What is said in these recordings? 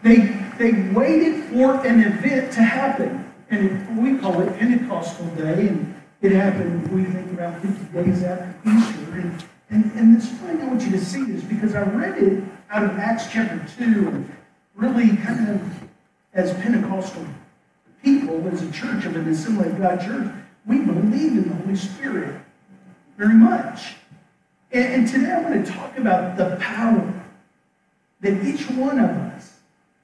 They waited for an event to happen. And we call it Pentecostal Day, and it happened, we think, around 50 days after Easter. And this is why I want you to see this, because I read it out of Acts chapter 2, and really kind of as Pentecostal people, as a church of an Assembly of God church, we believe in the Holy Spirit very much. And today I want to talk about the power that each one of us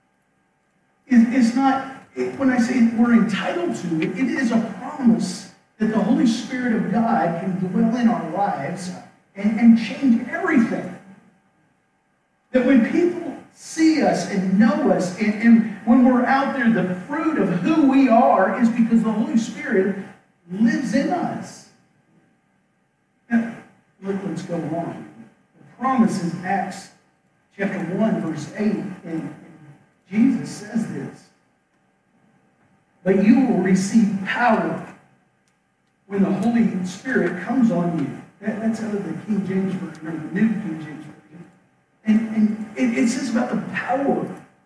is not, when I say we're entitled to it, it is a promise that the Holy Spirit of God can dwell in our lives and change everything. That when people see us and know us, and when we're out there, the fruit of who we are is because the Holy Spirit lives in us. Now, let's go on. The promise is Acts chapter 1, verse 8, and Jesus says this. But you will receive power when the Holy Spirit comes on you. That's out of the King James Version, or the New King James Version. And it says about the power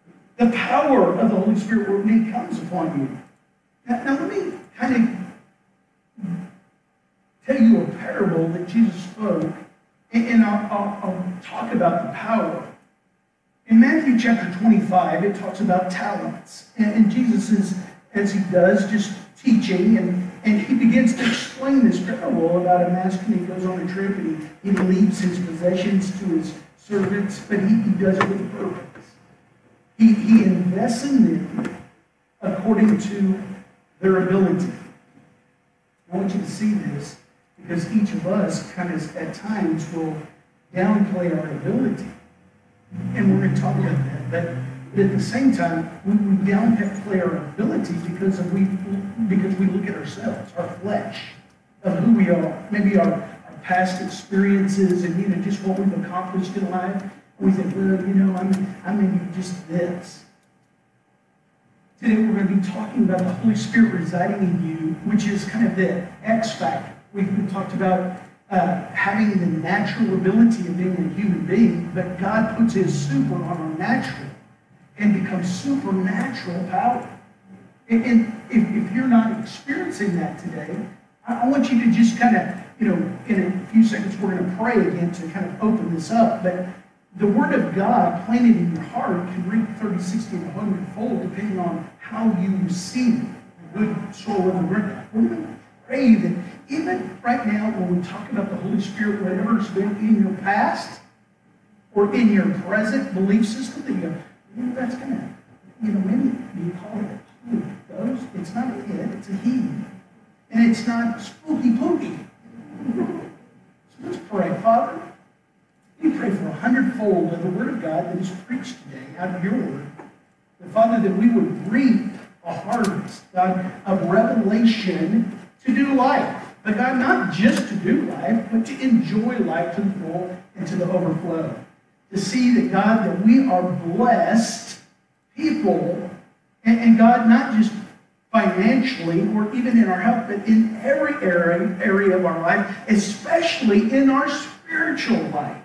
of the Holy Spirit when He comes upon you. Now let me kind of tell you a parable that Jesus spoke, and I'll talk about the power. In Matthew chapter 25, it talks about talents. And Jesus is, as He does, just teaching, and He begins to explain this parable about a master, and he goes on a trip, and he leaves his possessions to his servants, but he does it with a purpose. He invests in them according to their ability. I want you to see this, because each of us kind of at times will downplay our ability. And we're going to talk about that. But at the same time, we downplay our ability because we look at ourselves, our flesh, of who we are. Maybe our past experiences and just what we've accomplished in life. We think, well, I'm maybe just this. Today we're going to be talking about the Holy Spirit residing in you, which is kind of the X factor. We've talked about having the natural ability of being a human being, but God puts His super on our natural and becomes supernatural power. And if you're not experiencing that today, I want you to just kind of, in a few seconds we're going to pray again to kind of open this up. But the Word of God planted in your heart can reap 30, 60, and 100-fold depending on how you receive it. Good soil in the ground. We're going to pray that even right now when we talk about the Holy Spirit, whatever's been in your past or in your present belief system, that you go, that's kind of, maybe you call it a Holy Ghost. It's not a it, it's a he. And it's not spooky pooky. So let's pray. Father, we pray for 100-fold of the Word of God that is preached today out of your Word. But Father, that we would reap a harvest, God, of revelation to do life. But God, not just to do life, but to enjoy life to the full and to the overflow. To see that, God, that we are blessed people, and God, not just financially or even in our health, but in every area of our life, especially in our spiritual life.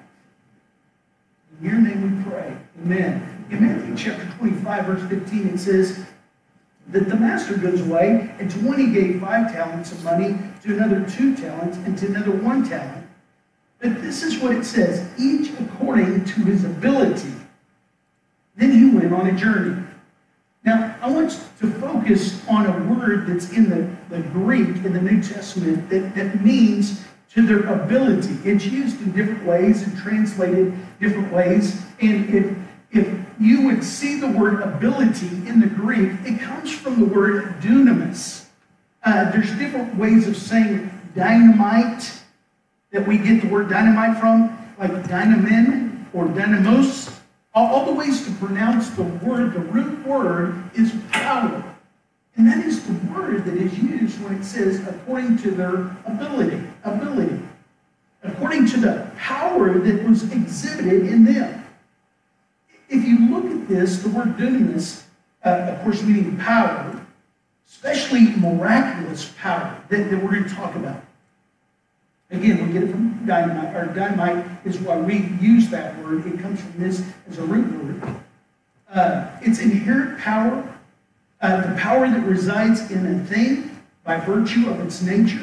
In your name we pray. Amen. In Matthew chapter 25, verse 15, it says that the master goes away, and to one he gave 5 talents of money, to another 2 talents, and to another 1 talent. But this is what it says, each according to his ability. Then he went on a journey. Now, I want to focus on a word that's in the Greek in the New Testament that means to their ability. It's used in different ways and translated different ways. And if you would see the word ability in the Greek, it comes from the word dunamis. There's different ways of saying dynamite that we get the word dynamite from, like dynamin or dynamos. All the ways to pronounce the word, the root word, is power. And that is the word that is used when it says according to their ability. According to the power that was exhibited in them. If you look at this, the word dunamis, of course meaning power, especially miraculous power that we're going to talk about. Again, we get it from dynamite is why we use that word. It comes from this as a root word. its inherent power, the power that resides in a thing by virtue of its nature,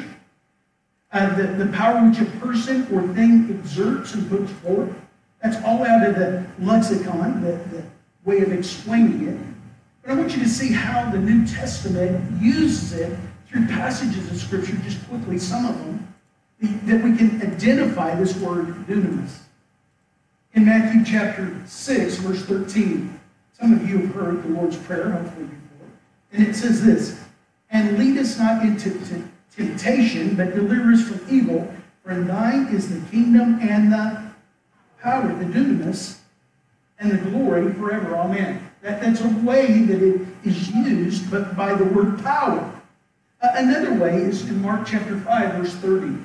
the power which a person or thing exerts and puts forth. That's all out of the lexicon, the way of explaining it. But I want you to see how the New Testament uses it through passages of Scripture, just quickly, some of them, that we can identify this word dunamis. In Matthew chapter 6, verse 13, some of you have heard the Lord's Prayer, hopefully before, and it says this, "And lead us not into temptation, but deliver us from evil, for thine is the kingdom and the power," the dunamis, "and the glory forever. Amen." That's a way that it is used, but by the word power. Another way is in Mark chapter 5, verse 30.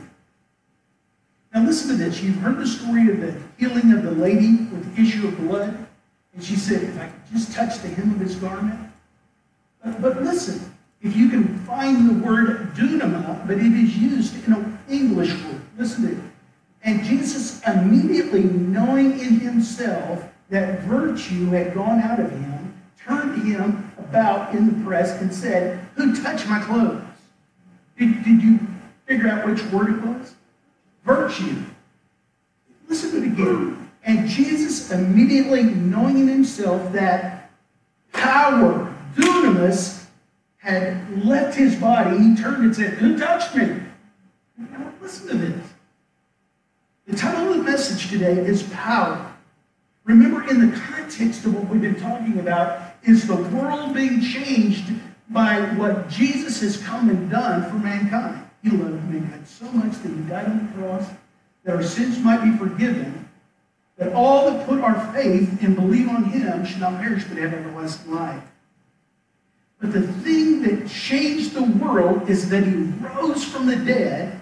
Now listen to this. You've heard the story of the healing of the lady with the issue of blood. And she said, "If I could just touch the hem of his garment." But listen, if you can find the word dunama, but it is used in an English word. Listen to it. "And Jesus, immediately knowing in himself that virtue had gone out of him, turned him about in the press and said, 'Who touched my clothes?'" Did you figure out which word it was? Virtue. Listen to it again. "And Jesus, immediately knowing in himself that power, dunamis, had left his body, he turned and said, 'Who touched me?'" Now listen to this. The title of the message today is power. Remember, in the context of what we've been talking about is the world being changed by what Jesus has come and done for mankind. He loved mankind so much that he died on the cross, that our sins might be forgiven, that all that put our faith and believe on him should not perish but have everlasting life. But the thing that changed the world is that he rose from the dead.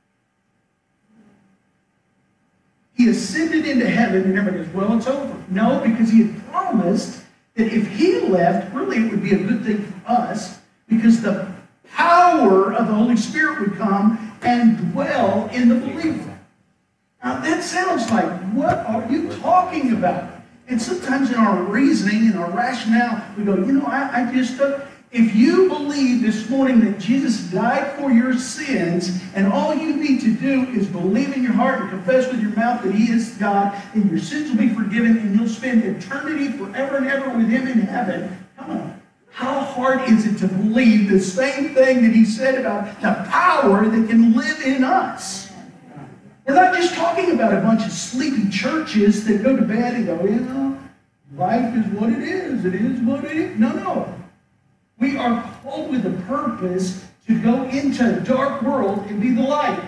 He ascended into heaven, and everybody goes, "Well, it's over." No, because he had promised that if he left, really it would be a good thing for us, because the power of the Holy Spirit would come and dwell in the believer. Now that sounds like, what are you talking about? And sometimes in our reasoning, in our rationale, we go, I just don't. If you believe this morning that Jesus died for your sins, and all you need to do is believe in your heart and confess with your mouth that he is God, and your sins will be forgiven, and you'll spend eternity forever and ever with him in heaven. Come on. How hard is it to believe the same thing that he said about the power that can live in us? We're not just talking about a bunch of sleepy churches that go to bed and go, life is what it is. It is what it is. No. We are called with a purpose to go into a dark world and be the light.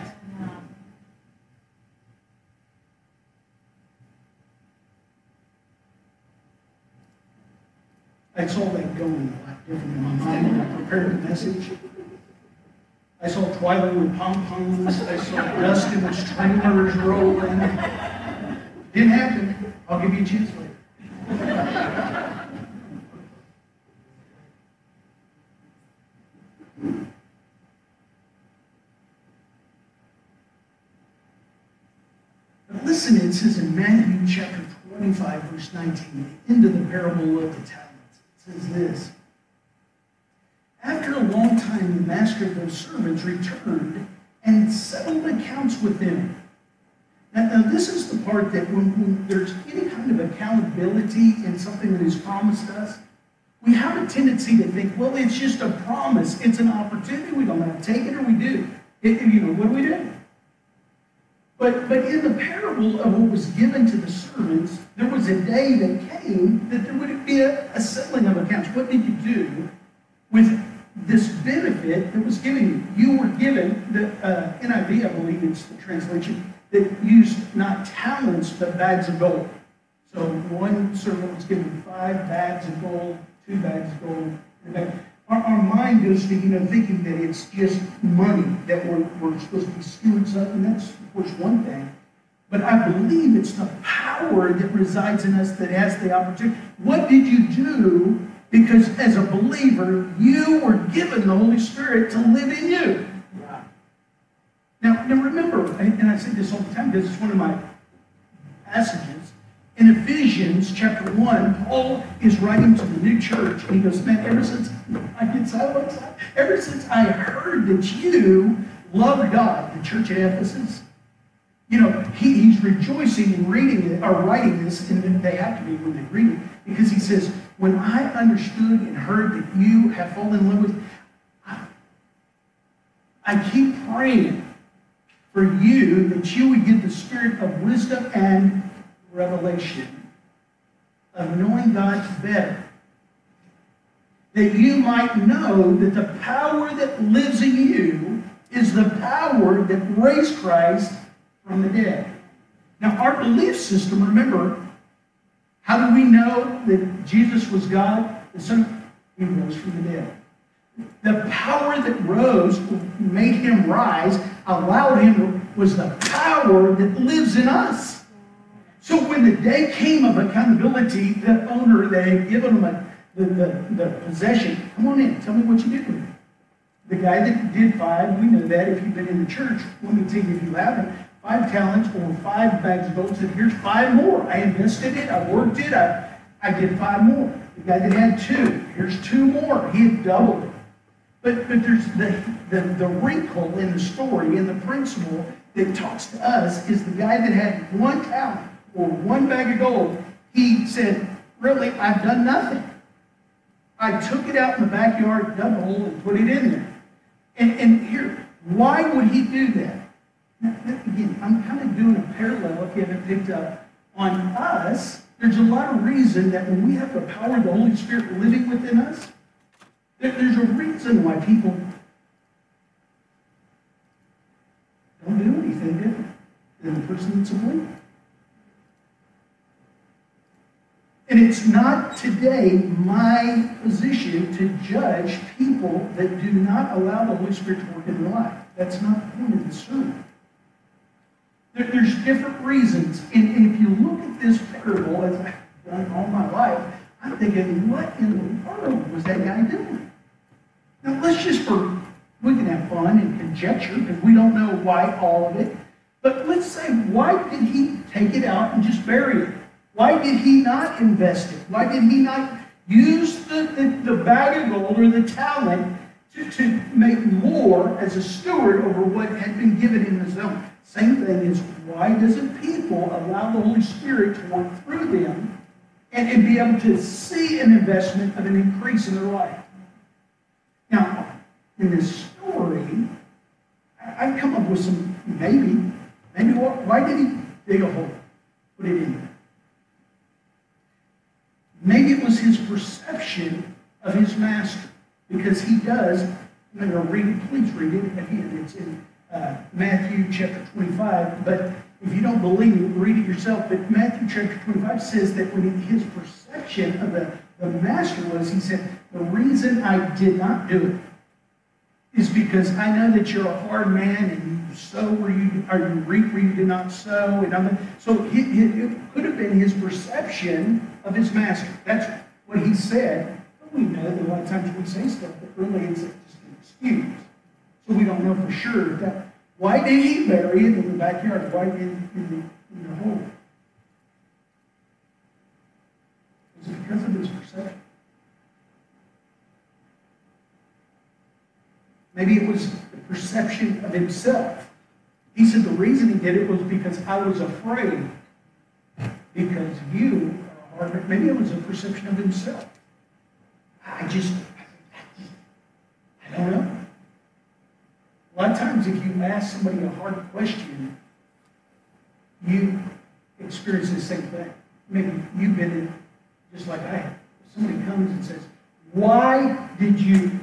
I saw that going a lot different in my mind when I prepared the message. I saw Twilight with pom-poms. I saw Dustin with streamers rolling. Didn't happen. I'll give you a chance later. But listen, it says in Matthew chapter 25, verse 19, the end of the parable of the talents. It says this: "After a long time, the master of those servants returned and settled accounts with them." Now this is the part that when there's any kind of accountability in something that is promised us, we have a tendency to think, well, it's just a promise. It's an opportunity. We don't have to take it, or we do. What do we do? But in the parable of what was given to the servants, there was a day that came that there would be a settling of accounts. What did you do with this benefit that was given you? You were given, the NIV, I believe it's the translation, that used not talents, but bags of gold. So one servant was given 5 bags of gold, 2 bags of gold. Our mind goes to, thinking that it's just money that we're supposed to be stewards of, and that's, of course, one thing. But I believe it's the power that resides in us that has the opportunity. What did you do? Because as a believer, you were given the Holy Spirit to live in you. Yeah. Now remember, and I say this all the time because it's one of my passages, In Ephesians chapter 1, Paul is writing to the new church, and he goes, man, ever since I heard that you love God, the church at Ephesus, he's rejoicing in reading it, or writing this, and they have to be when they read it, because he says, when I understood and heard that you have fallen in love with, I keep praying for you that you would get the spirit of wisdom and revelation of knowing God better, that you might know that the power that lives in you is the power that raised Christ from the dead. Now, our belief system, remember, how do we know that Jesus was God? The Son, he rose from the dead. The power that rose, made him rise, allowed him, was the power that lives in us. So when the day came of accountability, the owner, they had given him the possession, come on in, tell me what you did with it. The guy that did 5, we know that if you've been in the church, let me tell you if you haven't, 5 talents or 5 bags of gold, said, here's 5 more. I invested it, I worked it, I did 5 more. The guy that had 2, here's 2 more. He had doubled it. But there's the wrinkle in the story, and the principle that talks to us is the guy that had 1 talent or 1 bag of gold. He said, really, I've done nothing. I took it out in the backyard, dug a hole, and put it in there. And here, why would he do that? Now, again, I'm kind of doing a parallel, if you haven't picked up, on us. There's a lot of reason that when we have the power of the Holy Spirit living within us, there's a reason why people don't do anything different than the person that's a believer. And it's not today my position to judge people that do not allow the Holy Spirit to work in their life. That's not the point of the sermon. There's different reasons. And if you look at this parable, as I've done all my life, I'm thinking, what in the world was that guy doing? Now, we can have fun and conjecture, because we don't know why all of it. But let's say, why did he take it out and just bury it? Why did he not invest it? Why did he not use the bag of gold or the talent to make more as a steward over what had been given in his own? Same thing is, why doesn't people allow the Holy Spirit to work through them and be able to see an investment of an increase in their life? Now, in this story, I've come up with some maybe why did he dig a hole, put it in there? Maybe it was his perception of his master, because he does, I'm going to read it, please read it again. It's in Matthew chapter 25, but if you don't believe me, read it yourself. But Matthew chapter 25 says that when his perception of the master was, he said, the reason I did not do it is because I know that you're a hard man and you sow where you reap where you did not sow. So it could have been his perception of his master. That's what he said. But we know that a lot of times we say stuff, but really it's just an excuse. So we don't know for sure that. Why did he bury it in the backyard? Why did it in the hole? Was it because of his perception? Maybe it was the perception of himself. He said the reason he did it was because I was afraid. Because you are hard. Maybe it was a perception of himself. I don't know. A lot of times if you ask somebody a hard question, you experience the same thing. Maybe you've been in, just like I have. Somebody comes and says, why did you...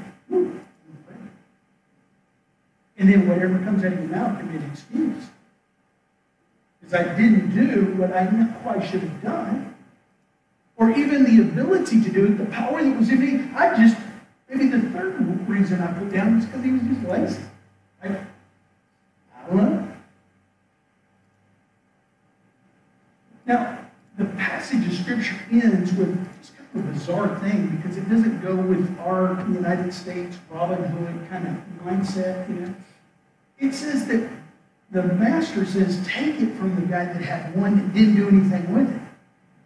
And then whatever comes out of your mouth can be an excuse. Because I didn't do what I know I should have done. Or even the ability to do it, the power that was in me. Maybe the third reason I put down was because he was just lazy. I don't know. Now, the passage of Scripture ends with just kind of a bizarre thing, because it doesn't go with our United States Robin Hood kind of mindset, It says that the master says, take it from the guy that had one that didn't do anything with it.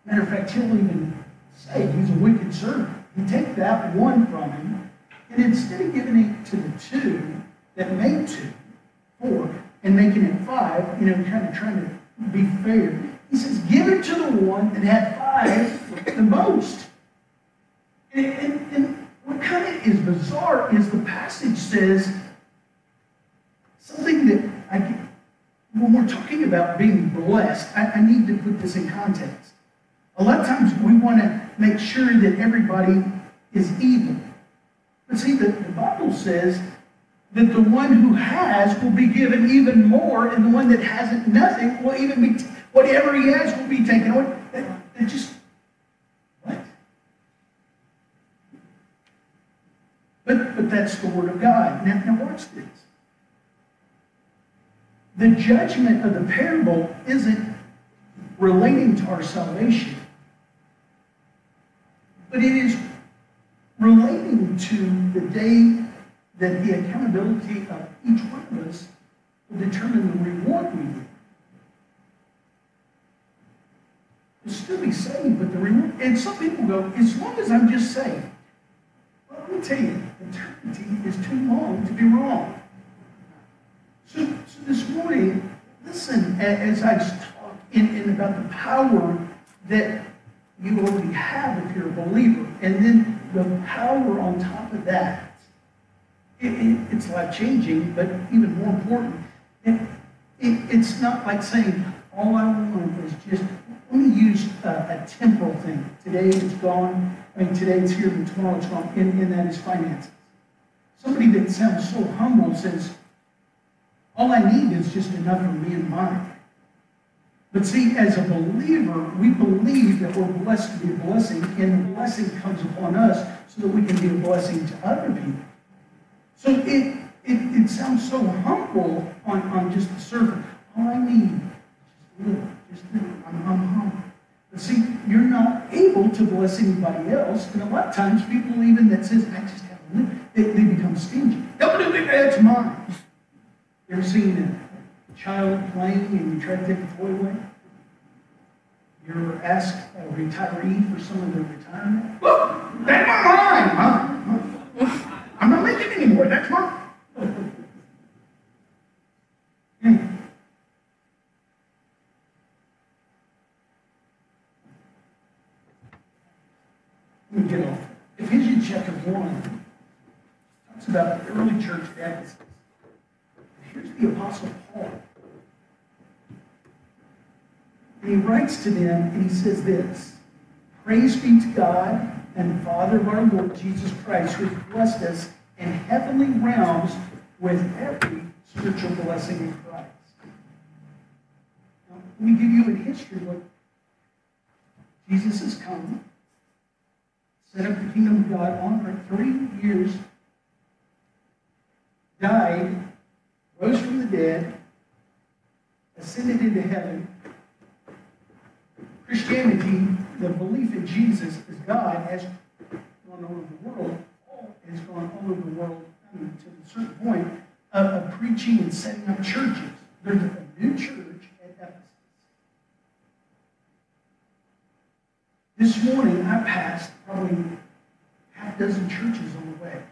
Matter of fact, he'll even say he's a wicked servant. You take that one from him, and instead of giving it to the two that made two, four, and making it five, kind of trying to be fair, he says, give it to the one that had five the most. And what kind of is bizarre is the passage says something that when we're talking about being blessed, I need to put this in context. A lot of times we want to make sure that everybody is even. But see, the Bible says that the one who has will be given even more, and the one that hasn't nothing will even be, whatever he has will be taken away. That just, what? But that's the Word of God. Now watch this. The judgment of the parable isn't relating to our salvation, but it is relating to the day that the accountability of each one of us will determine the reward we get. We'll still be saved, but the reward, and some people go, as long as I'm just saved. Well, let me tell you, eternity is too long to be wrong. So this morning, listen, as I talk in about the power that you already have if you're a believer, and then the power on top of that. It's life-changing, but even more important, it's not like saying, all I want is just, let me use a temporal thing. Today it's gone, today it's here, and tomorrow it's gone, and that is finances. Somebody that sounds so humble says, all I need is just enough for me and mine. But see, as a believer, we believe that we're blessed to be a blessing, and the blessing comes upon us so that we can be a blessing to other people. So it sounds so humble on just the surface. All I need is just a little. I'm humble. But see, you're not able to bless anybody else, and a lot of times people even that says, I just have a little, they become stingy. No, that's mine. You ever seen a child playing and you try to take a toy away? You ever ask a retiree for some of their retirement? Look, that's mine, huh? I'm not making it anymore. That's mine. Let me get off. Ephesians chapter 1 talks about the early church at Ephesus. Here's the Apostle Paul. And he writes to them and he says this, praise be to God and Father of our Lord Jesus Christ, who has blessed us in heavenly realms with every spiritual blessing in Christ. Now, let me give you in history what Jesus has come, set up the kingdom of God on earth, 3 years, died, rose from the dead, ascended into heaven. Christianity, the belief in Jesus as God, has gone all over the world. Paul has gone all over the world to a certain point of preaching and setting up churches. There's a new church at Ephesus. This morning, I passed probably half a dozen churches on the way.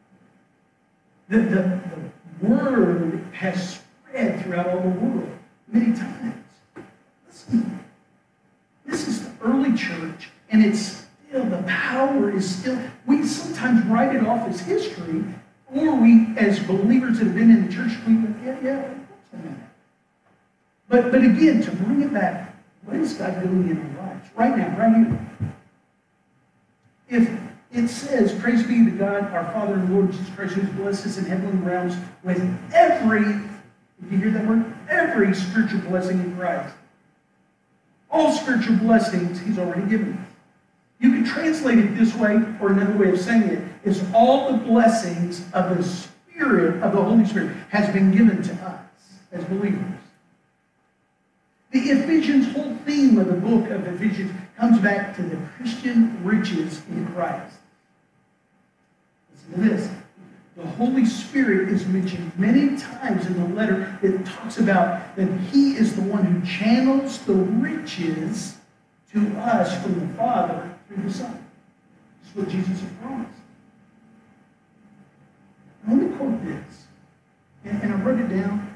The word has spread throughout all the world many times. Listen, this is the early church, and it's still, the power is still, we sometimes write it off as history, or we, as believers that have been in the church, we go, yeah, what's a minute? But again, to bring it back, what is God doing in our lives? Right now, right here. If it says, praise be to God, our Father and Lord Jesus Christ, who has blessed us in heavenly realms with every, did you hear that word? Every spiritual blessing in Christ. All spiritual blessings He's already given us. You can translate it this way, or another way of saying it is all the blessings of the Spirit, of the Holy Spirit, has been given to us as believers. The Ephesians, whole theme of the book of Ephesians comes back to the Christian riches in Christ. Listen to this. The Holy Spirit is mentioned many times in the letter that talks about that He is the one who channels the riches to us from the Father through the Son. That's what Jesus has promised. Let me quote this, and I wrote it down.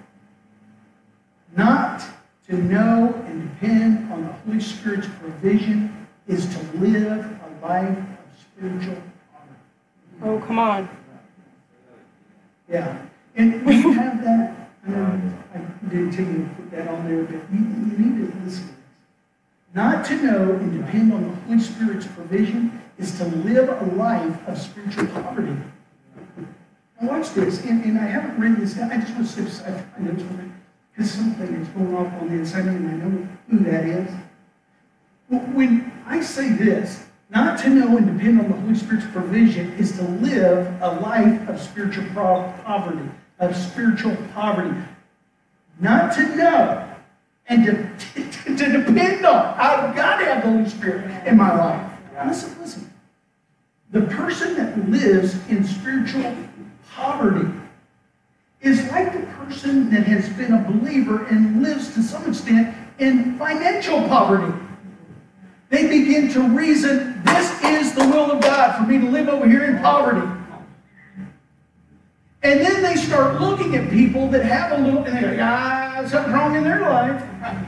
Not to know and depend on the Holy Spirit's provision is to live a life of spiritual poverty. Oh, come on. Yeah. And when you have that, I know I didn't tell you to put that on there, but you need to listen to this. Not to know and depend on the Holy Spirit's provision is to live a life of spiritual poverty. Now watch this, and I haven't written this down. I just want to say, I know because something is going off on the inside of me, and I know who that is. When I say this, not to know and depend on the Holy Spirit's provision is to live a life of spiritual poverty, of spiritual poverty. Not to know and to depend on. I've got to have the Holy Spirit in my life. Listen. The person that lives in spiritual poverty is like the person that has been a believer and lives to some extent in financial poverty. They begin to reason, this is the will of God for me to live over here in poverty. And then they start looking at people that have a little, and they go, something's wrong in their life.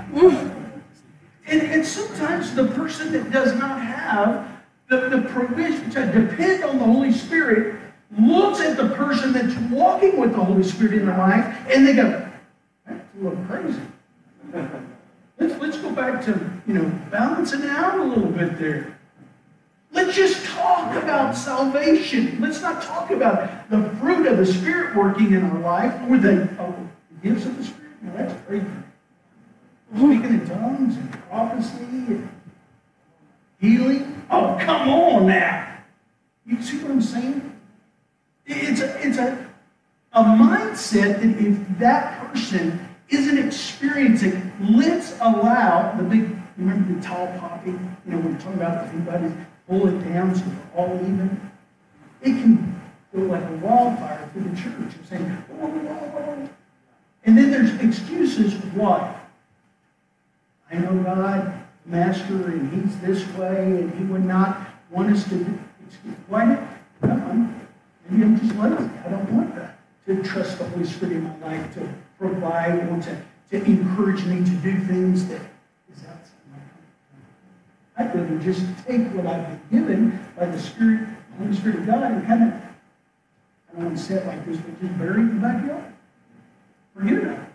And sometimes the person that does not have the provision to depend on the Holy Spirit looks at the person that's walking with the Holy Spirit in their life, and they go, that's a little crazy. Let's go back to, balancing out a little bit there. Let's just talk about salvation. Let's not talk about the fruit of the Spirit working in our life or the gifts of the Spirit. Now, that's crazy. Speaking in tongues and prophecy and healing. Oh, come on now. You see what I'm saying? It's a mindset that if that person isn't experiencing, let's allow the big, remember the tall poppy? We're talking about if anybody's pull it down so we're all even. It can go like a wildfire through the church and saying, oh. And then there's excuses. Why? I know God, Master, and He's this way, and He would not want us to do. Why not? Maybe I'm just lazy. I don't want that. To trust the Holy Spirit in my life, to provide, or to encourage me to do things that is outside my comfort zone. I'd rather just take what I've been given by the Spirit, the Holy Spirit of God, and kind of, I don't want to say it like this, but just bury it in the backyard. Forget about it.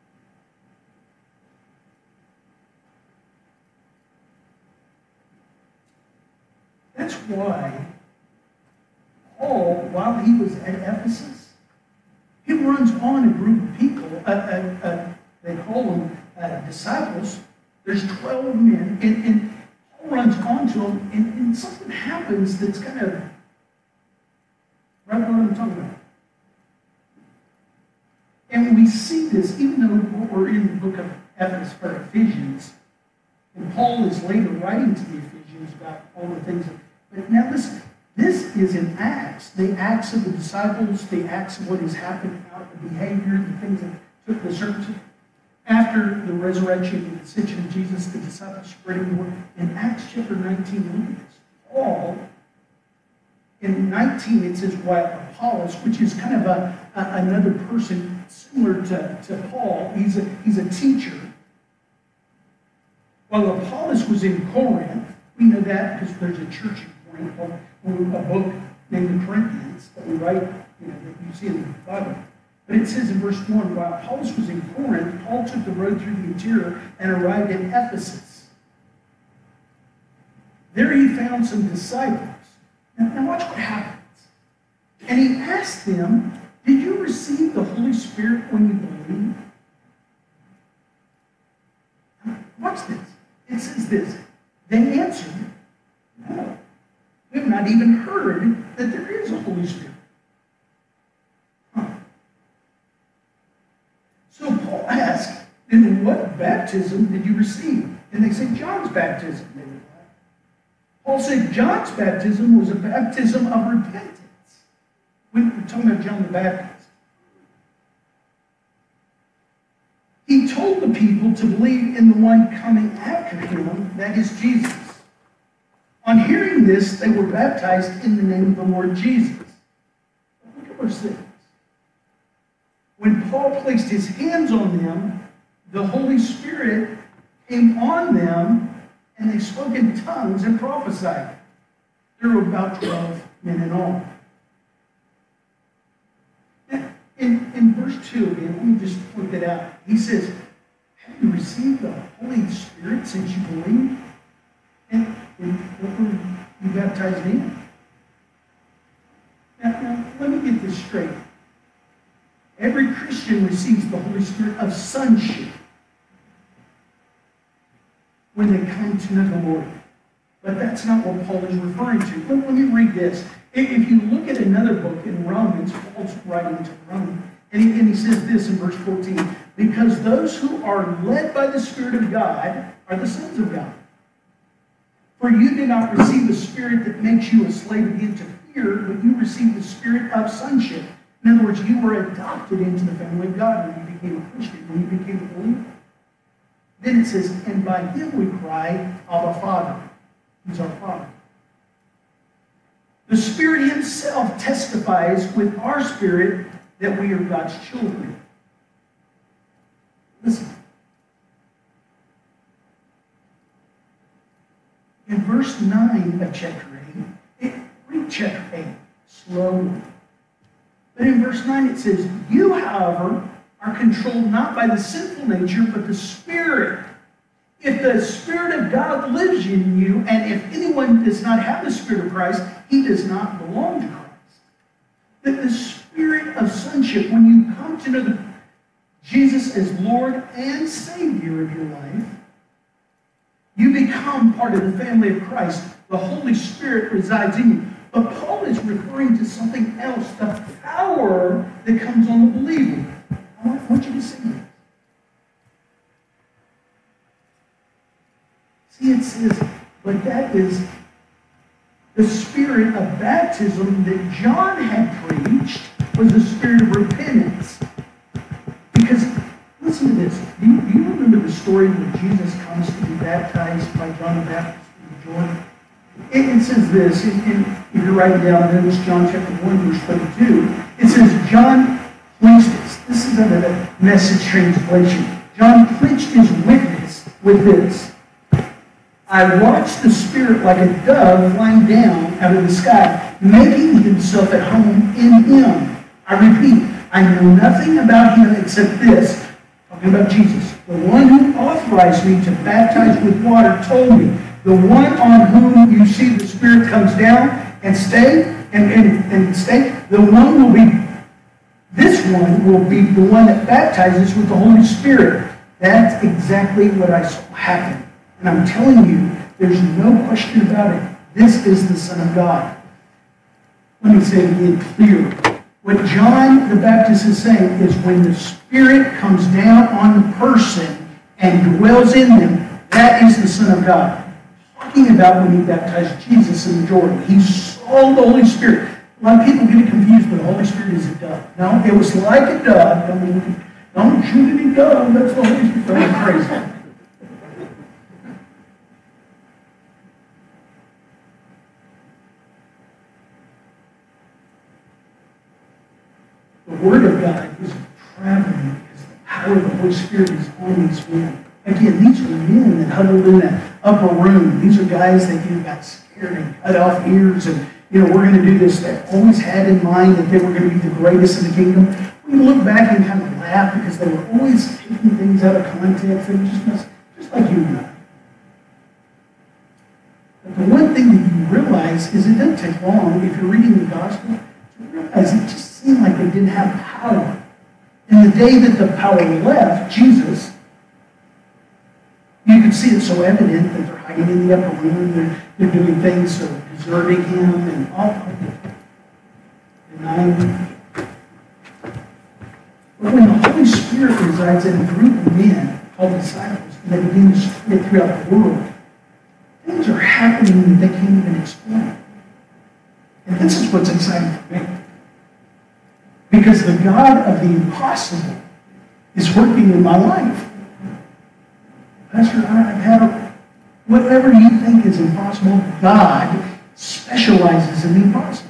That's why Paul, while he was at Ephesus, he runs on a group of people, they call them disciples. There's 12 men, and Paul runs on to them, and something happens that's kind of, right what I'm talking about. And we see this, even though we're in the book of Ephesians, and Paul is later writing to the Ephesians about all the things. But now listen, this is in Acts, the Acts of the disciples, the Acts of what has happened out, the behavior, the things that took the service. After the resurrection and ascension of Jesus, the disciples spreading the word. In Acts chapter 19, look at this. Paul, in 19, it says, why Apollos, which is kind of another person similar to Paul. He's a teacher. While Apollos was in Corinth, we know that because there's a church in Corinth, a book named the Corinthians that we write, that you see in the Bible. But it says in verse 1, while Apollos was in Corinth, Paul took the road through the interior and arrived in Ephesus. There he found some disciples. Now watch what happens. And he asked them, did you receive the Holy Spirit when you believed? Watch this. It says this. They answered, no. We have not even heard that there is a Holy Spirit. So Paul asked, then what baptism did you receive? And they said, John's baptism. They replied. Paul said, John's baptism was a baptism of repentance. We're talking about John the Baptist. He told the people to believe in the one coming after him, that is Jesus. On hearing this, they were baptized in the name of the Lord Jesus. Look at verse 6. When Paul placed his hands on them, the Holy Spirit came on them, and they spoke in tongues and prophesied. There were about 12 men in all. In verse 2 again, let me just point that out. He says, have you received the Holy Spirit since you believe? And what were you baptized in? Now, let me get this straight. Every Christian receives the Holy Spirit of sonship when they come to know the Lord. But that's not what Paul is referring to. Let me read this. If you look at another book in Romans, Paul's writing to Romans, and he says this in verse 14, because those who are led by the Spirit of God are the sons of God. For you did not receive a spirit that makes you a slave again to fear, but you received the spirit of sonship. In other words, you were adopted into the family of God when you became a Christian, when you became a believer. Then it says, and by him we cry, Abba, Father. He's our Father. The Spirit himself testifies with our spirit that we are God's children. Listen. In verse 9 of chapter 8, read chapter 8 slowly. But in verse 9 it says, you, however, are controlled not by the sinful nature, but the Spirit. If the Spirit of God lives in you, and if anyone does not have the Spirit of Christ, he does not belong to Christ. That the Spirit of sonship, when you come to know Jesus as Lord and Savior of your life, you become part of the family of Christ. The Holy Spirit resides in you. But Paul is referring to something else, the power that comes on the believer. I want you to see it. See, it says, but that is the spirit of baptism that John had preached was the spirit of repentance. Because, listen to this. Do you remember the story where Jesus comes to be baptized by John the Baptist in the Jordan? It says this, and if you're writing down, then it's John chapter 1, verse 32. It says, John clenched this. This is a Message translation. John clenched his witness with this. I watched the Spirit like a dove flying down out of the sky, making himself at home in him. I repeat, I know nothing about him except this, talking about Jesus. The one who authorized me to baptize with water told me, the one on whom you see the Spirit comes down and stay, the one will be, this one will be the one that baptizes with the Holy Spirit. That's exactly what I saw happen. And I'm telling you, there's no question about it. This is the Son of God. Let me say it again clear. What John the Baptist is saying is when the Spirit comes down on the person and dwells in them, that is the Son of God. Talking about when he baptized Jesus in the Jordan. He saw the Holy Spirit. A lot of people get it confused, but the Holy Spirit is a dove. No, it was like a dove. Don't shoot any dove. That's the Holy Spirit. That's crazy. The Word of God is traveling because the power of the Holy Spirit is on these men. Again, these are men that huddled in that upper room. These are guys that got scared and cut off ears and, we're going to do this. They always had in mind that they were going to be the greatest in the kingdom. We look back and kind of laugh because they were always taking things out of context and just like you and I. But the one thing that you realize is it doesn't take long if you're reading the gospel to realize it just seemed like they didn't have power. And the day that the power left, Jesus, you could see it so evident that they're hiding in the upper room, they're doing things, so deserting him and all denying him. But when the Holy Spirit resides in a group of men called disciples, and they begin to spread throughout the world, things are happening that they can't even explain. And this is what's exciting for me. Because the God of the impossible is working in my life. Pastor, I've had whatever you think is impossible, God specializes in the impossible.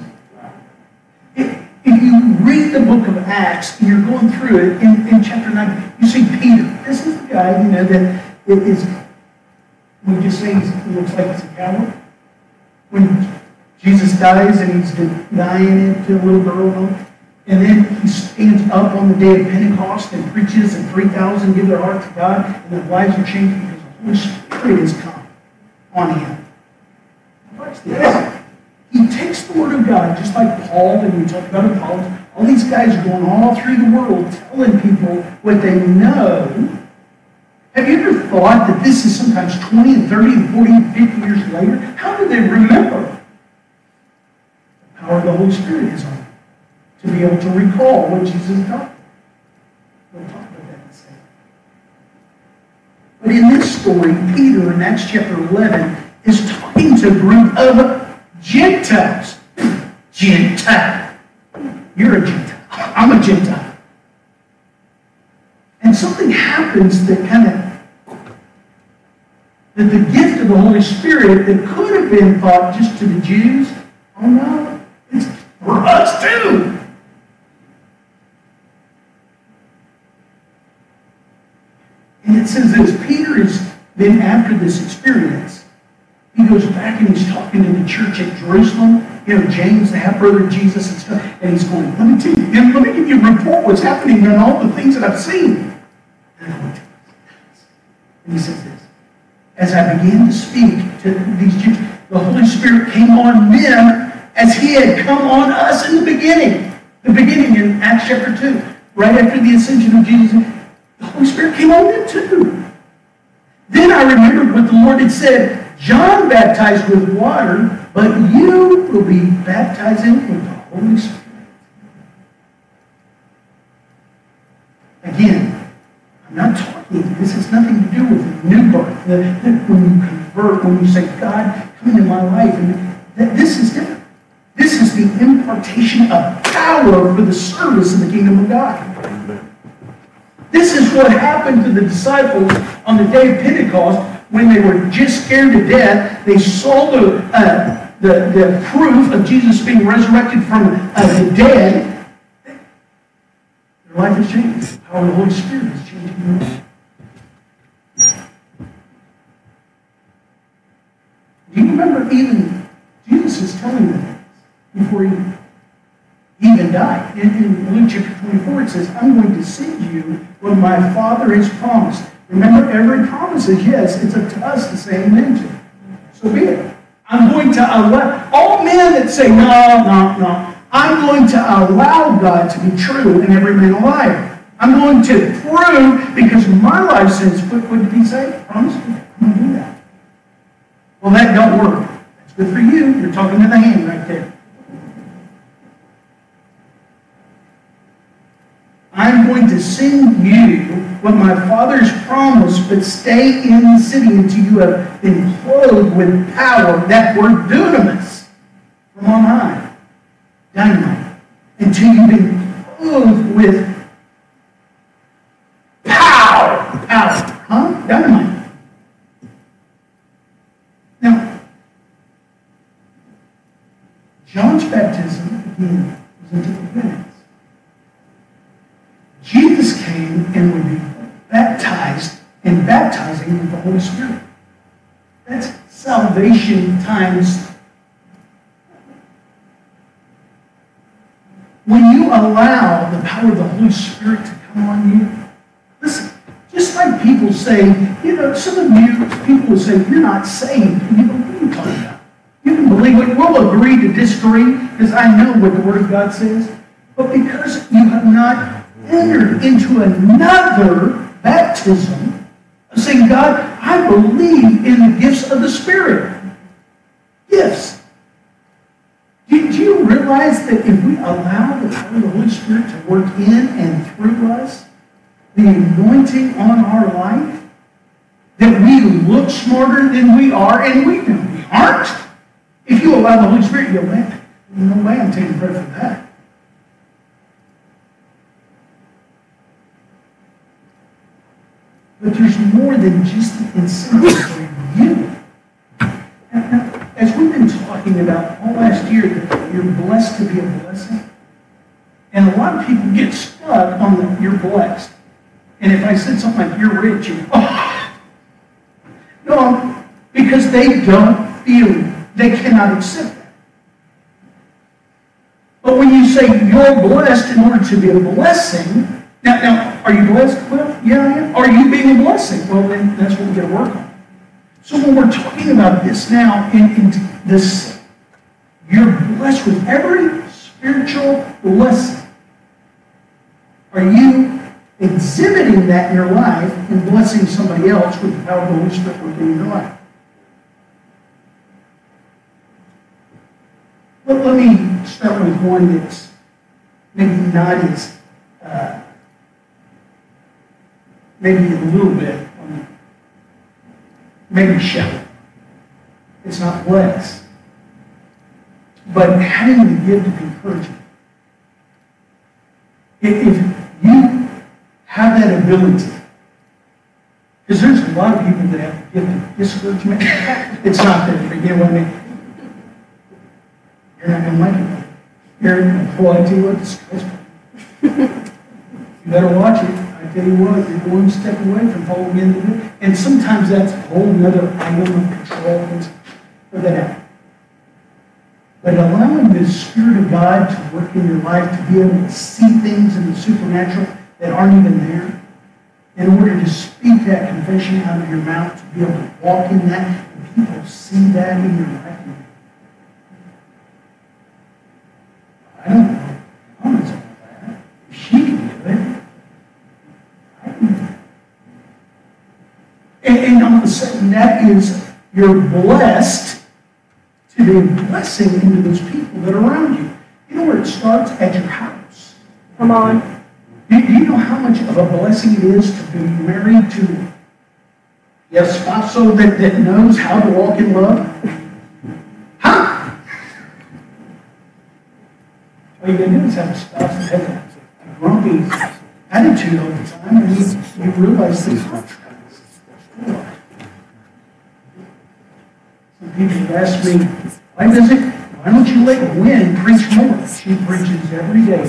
If you read the book of Acts and you're going through it in chapter 9, you see Peter. This is the guy, that is, we just say he looks like he's a coward. When Jesus dies and he's denying it to a little girl, and then he stands up on the day of Pentecost and preaches, and 3,000 give their heart to God, and their lives are changed because the Holy Spirit has come on him. Watch this. He takes the Word of God, just like Paul, and we talked about Apollos. All these guys are going all through the world telling people what they know. Have you ever thought that this is sometimes 20 and 30 and 40 and 50 years later? How do they remember? The power of the Holy Spirit is on them to be able to recall what Jesus taught. We'll talk about that in a second. But in this story, Peter in Acts chapter 11 is talking to a group of Gentiles. Gentile. You're a Gentile. I'm a Gentile. And something happens that that the gift of the Holy Spirit that could have been taught just to the Jews, oh no, it's for us too. And it says as Peter is then after this experience, he goes back and he's talking to the church at Jerusalem, James, the half-brother of Jesus and stuff, and he's going, let me tell you, let me give you a report what's happening and all the things that I've seen. And he says this, as I began to speak to these Jews, the Holy Spirit came on them as he had come on us in the beginning. The beginning in Acts chapter 2, right after the ascension of Jesus, the Holy Spirit came on them too. Then I remembered what the Lord had said, John baptized with water, but you will be baptizing with the Holy Spirit. Again, I'm not talking, this has nothing to do with new birth. When you convert, when you say, God, come into my life, and this is different. This is the impartation of power for the service of the kingdom of God. This is what happened to the disciples on the day of Pentecost when they were just scared to death. They saw the proof of Jesus being resurrected from the dead. Their life has changed. The power of the Holy Spirit is changing their life. Do you remember even Jesus is telling them before he even died? In Luke chapter 24 it says, I'm going to send you what my Father has promised. Remember, every promise is yes. It's up to us to say amen to it. So be it. I'm going to allow all men that say no. I'm going to allow God to be true and every man a liar. I'm going to prove, because my life says, what did he say? Promise me. I'm going to do that. Well, that don't work. That's good for you. You're talking to the hand right there. I'm going to send you what my Father's promised, but stay in the city until you have been clothed with power. That word dunamis, from on high, dynamite, until you've been clothed with power. Power. Dynamite. Now, John's baptism, again, was in different minutes. Jesus came and would be baptized and baptizing with the Holy Spirit. That's salvation times. When you allow the power of the Holy Spirit to come on you, listen, just like people say, some of you, people will say, you're not saved. And you go, what are you talking about? You can believe it. We'll agree to disagree, because I know what the Word of God says. But because you have not entered into another baptism of saying, God, I believe in the gifts of the Spirit. Gifts. Do you realize that if we allow the power of the Holy Spirit to work in and through us, the anointing on our life, that we look smarter than we are, and we aren't? If you allow the Holy Spirit, you go, man, no way I'm taking credit for that. But there's more than just the incentive for you. Now, as we've been talking about all last year, that you're blessed to be a blessing. And a lot of people get stuck on the you're blessed. And if I said something like you're rich, no, because they don't feel it. They cannot accept that. But when you say you're blessed in order to be a blessing, now are you blessed? Well, yeah, I am. Are you being a blessing? Well, then that's what we're going to work on. So when we're talking about this now, in this, you're blessed with every spiritual blessing. Are you exhibiting that in your life and blessing somebody else with the power of the Holy Spirit working in your life? Well, let me start with one that's maybe not as, maybe a little bit, maybe shallow. It's not blessed. But having the gift of encouragement. If you have that ability, because there's a lot of people that have the gift of discouragement. It's not there for you, know what I mean? You're not going to like it. Well, I tell you what, this guy's you better watch it. I tell you what, you're one step away from falling into it. And sometimes that's a whole other item of control for that. But allowing the Spirit of God to work in your life, to be able to see things in the supernatural that aren't even there, in order to speak that confession out of your mouth, to be able to walk in that, and people see that in your life. I don't know. I'm not saying that. If she can do it, I can do it. And all of a sudden, that is, you're blessed to be a blessing into those people that are around you. You know where it starts? At your house. Come on. Do you know how much of a blessing it is to be married to a sposo that knows how to walk in love? Huh? All you can do is have a spouse that has a grumpy attitude all the time, and you realize the contrast. Some people have asked me, why don't you let Gwen preach more? She preaches every day.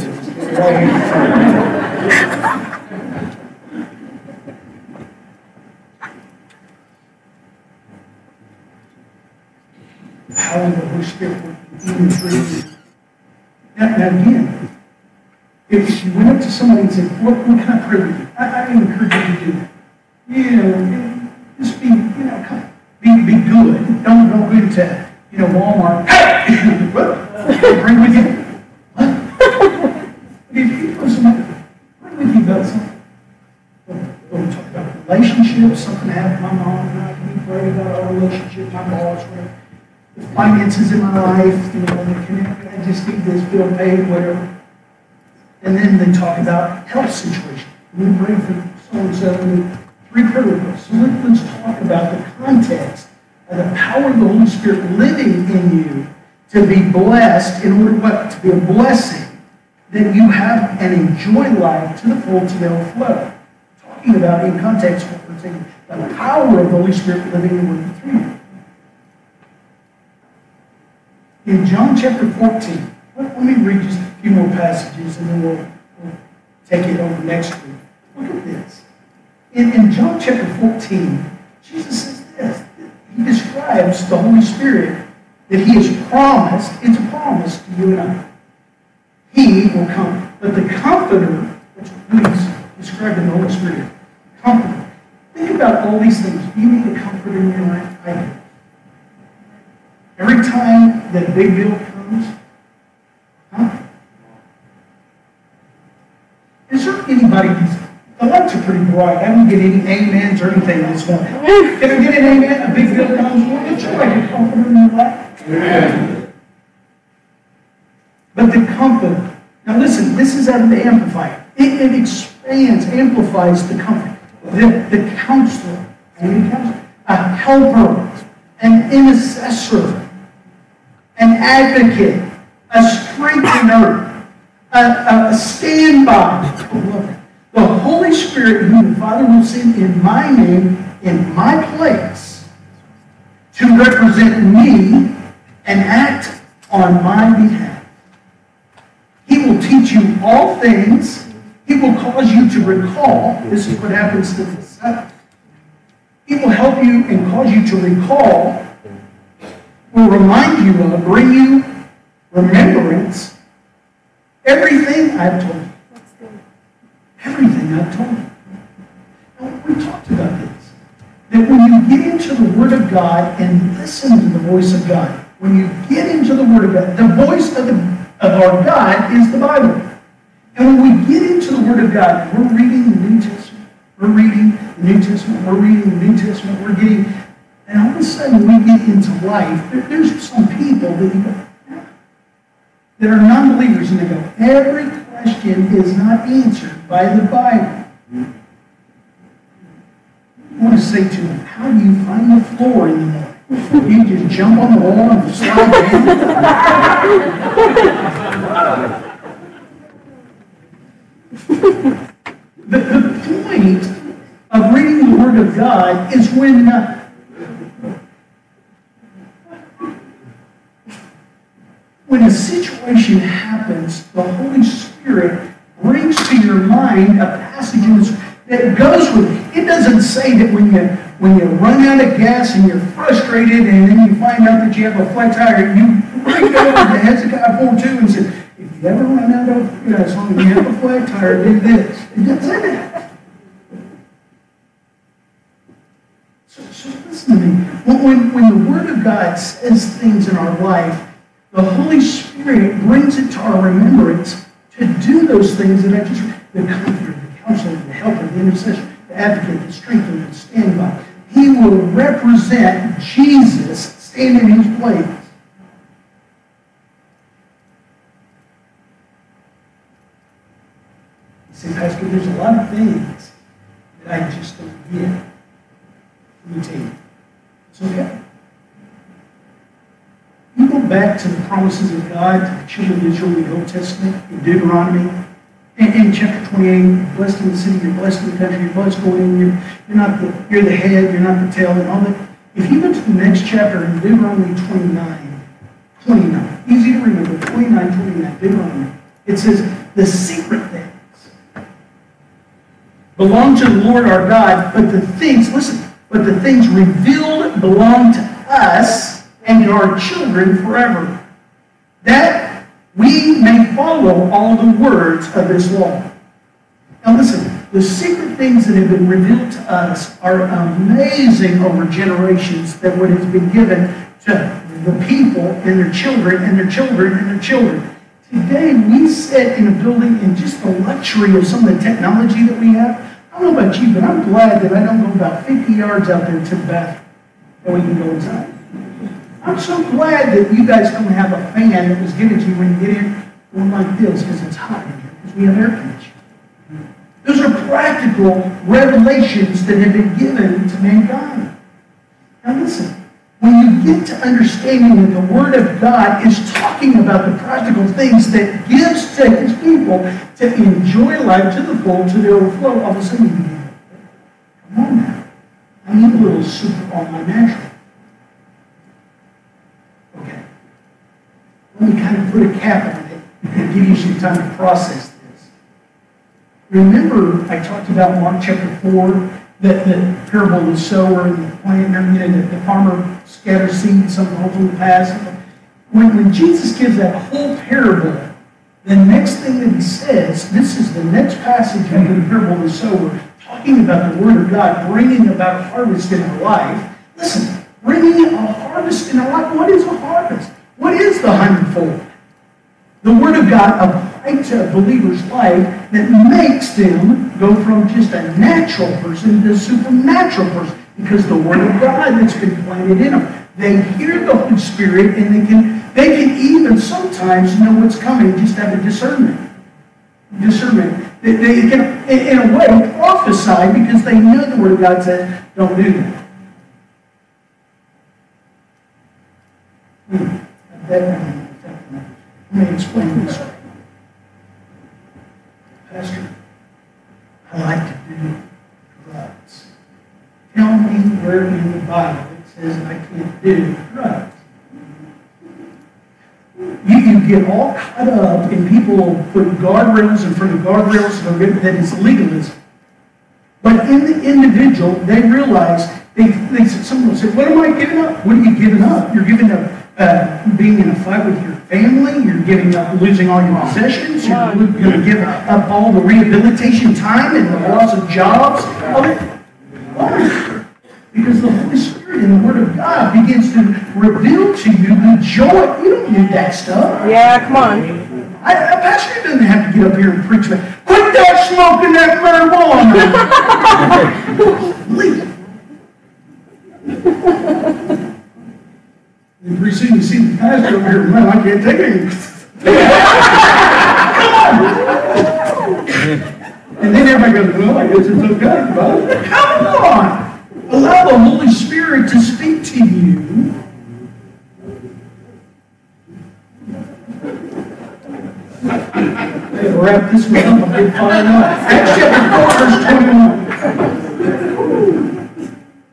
Power of the Holy Spirit working in and through you. Now again, if you went up to somebody and said, what can I pray with you? I encourage you to do that. Just be, be good. Don't go into, Walmart. Hey! What? Pray with you? What? If you go somebody, pray with you about something. We'll talk about relationships, something happened with my mom and I. Can you pray about our relationship, my boss, whatever? The finances in my life, I just need this bill paid, whatever. And then they talk about health situation. We pray for so-and-so, and 3 prayer requests. So let's talk about the context of the power of the Holy Spirit living in you to be blessed in order what? To be a blessing that you have and enjoy life to the full, to the overflow. Talking about in context what we're saying, the power of the Holy Spirit living and working through you. In John chapter 14, let me read just a few more passages and then we'll take it over next week. Look at this. In John chapter 14, Jesus says this. He describes the Holy Spirit that He has promised. It's a promise to you and I. He will come. But the Comforter, that's what He's describing the Holy Spirit. Comforter. Think about all these things. Do you need a comforter in your life? I do. Every time that big bill comes, is there anybody the lights are pretty bright. I didn't get any amens or anything this morning. Can I get an amen? A big bill comes, don't you like a comforter in your life? Amen. But the comforter, now listen, this is out of the Amplifier. It expands, amplifies the comfort. The counselor, a helper, an intercessor, an advocate, a strengthener, a standby. The Holy Spirit, whom the Father will send in my name, in my place, to represent me and act on my behalf. He will teach you all things. He will cause you to recall. This is what happens to the disciples. He will help you and cause you to recall, will remind you of, bring you remembrance, everything I've told you. Everything I've told you. Now, we talked about this. That when you get into the Word of God and listen to the voice of God, when you get into the Word of God, the voice of our God is the Bible. And when we get into the Word of God, we're reading the New Testament, we're reading the New Testament, we're reading the New Testament, we're getting, and all of a sudden we get into life. There's some people that are non-believers, and they go, every question is not answered by the Bible. I want to say to them, how do you find the floor in the morning? You just jump on the wall and slide down. The point of reading the Word of God is when a situation happens, the Holy Spirit brings to your mind a passage that goes with it. It doesn't say that when you run out of gas and you're frustrated and then you find out that you have a flat tire, you bring it over to Hezekiah 4:2 and say, if you ever run out of gas and you have a flat tire, do this. It doesn't say that. So listen to me. When the Word of God says things in our life, the Holy Spirit brings it to our remembrance to do those things that I just read. The comforter, the counselor, the helper, the intercessor, the advocate, the strengthener, the standby. He will represent Jesus standing in his place. You say, Pastor, there's a lot of things that I just don't get. Let me tell you. It's okay. You go back to the promises of God to the children of Israel in the Old Testament, in Deuteronomy, in chapter 28, you're blessed in the city, you're blessed in the country, you're blessed going in, you're the head, you're not the tail, and all that. If you go to the next chapter in Deuteronomy 29, easy to remember, 29, Deuteronomy, it says, the secret things belong to the Lord our God, but the things, listen, but the things revealed belong to us and to our children forever, that we may follow all the words of this law. Now listen, the secret things that have been revealed to us are amazing over generations that what has been given to the people and their children and their children and their children. Today we sit in a building and just the luxury of some of the technology that we have. I don't know about you, but I'm glad that I don't go about 50 yards out there to the bathroom and we can go inside. I'm so glad that you guys don't have a fan that was given to you when you get in going like this because it's hot in here, because we have air conditioning. Those are practical revelations that have been given to mankind. Now listen, when you get to understanding that the Word of God is talking about the practical things that gives to His people to enjoy life to the full, to the overflow, all of a sudden you begin, come on now, I need a little super on my natural. Okay. Let me kind of put a cap on it and give you some time to process this. Remember, I talked about Mark chapter 4, that the parable of the sower and the plant, the farmer scatters seed, some falls on the path. When Jesus gives that whole parable, the next thing that he says, this is the next passage of the parable of the sower, talking about the Word of God, bringing about a harvest in our life. Listen, bringing a harvest in our life. What is a harvest? What is the hundredfold? The Word of God applied to a believer's life that makes them go from just a natural person to a supernatural person because the Word of God that's been planted in them. They hear the Holy Spirit and they can even sometimes know what's coming, just have a discernment. They can, in a way, prophesy because they know the Word of God says, don't do that. Let me explain this. Pastor, I like to do drugs. Tell me where in the Bible it says I can't do drugs. You get all caught up in people put guardrails in front of guardrails that is legalism. But in the individual, they realize, someone will say, what am I giving up? What are you giving up? You're giving up being in a fight with your family. You're giving up losing all your possessions. You're going to give up all the rehabilitation time and the loss of jobs. Why? Because the Holy Spirit in the Word of God begins to reveal to you the joy. You don't need that stuff. Yeah, come on. A pastor doesn't have to get up here and preach about, quit that smoking that marijuana. Leave it. And pretty soon you see the pastor over here, man, I can't take it. Come on. And then everybody goes, well, I guess it's okay, brother. Come on. Allow the Holy Spirit to speak to you. We'll wrap this one up. I'll get fired up. Acts chapter 4, verse 21.